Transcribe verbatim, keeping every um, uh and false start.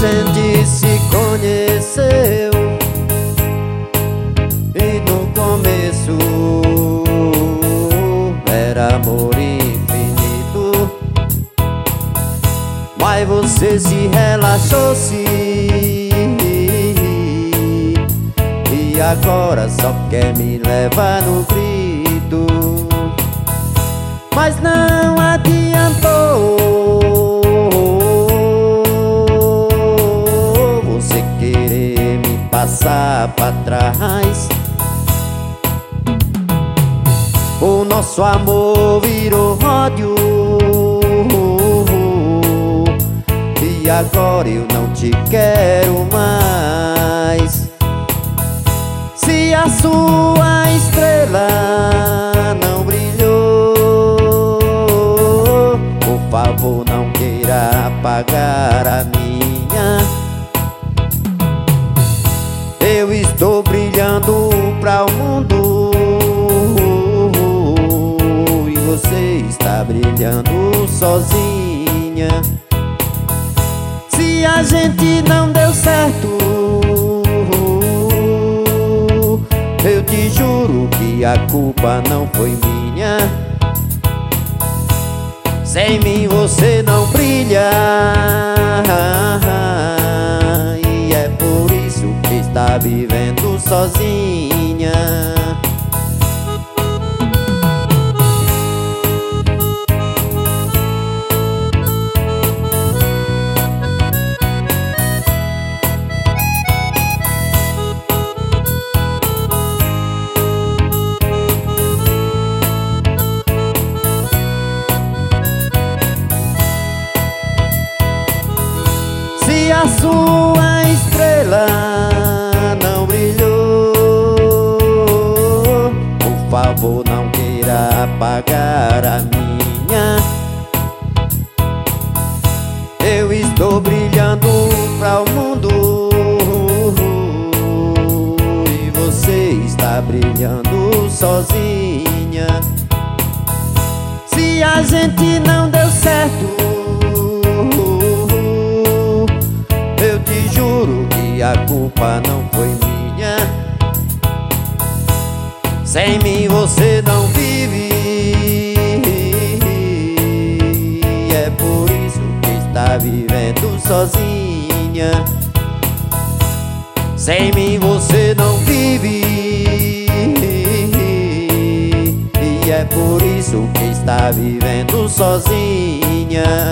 gente se conheceu e no começo era amor infinito, mas você se relaxou-se e agora só quer me levar no grito. Mas não adiantou você querer me passar pra trás. O nosso amor virou ódio e agora eu não te quero mais. Se a sua estrela não brilhou, por favor não queira apagar a minha. Eu estou brilhando pra o mundo e você está brilhando sozinha. Se a gente não deu certo, eu te juro que a culpa não foi minha. Sem mim você não brilha e é por isso que está vivendo sozinha. Se a sua estrela não brilhou, por favor não queira apagar a minha. Eu estou brilhando pra o mundo e você está brilhando sozinha. Se a gente não deu certo, eu te juro que a culpa não foi minha. Sem mim você não vive e é por isso que está vivendo sozinha. Sem mim você não vive e é por isso que está vivendo sozinha.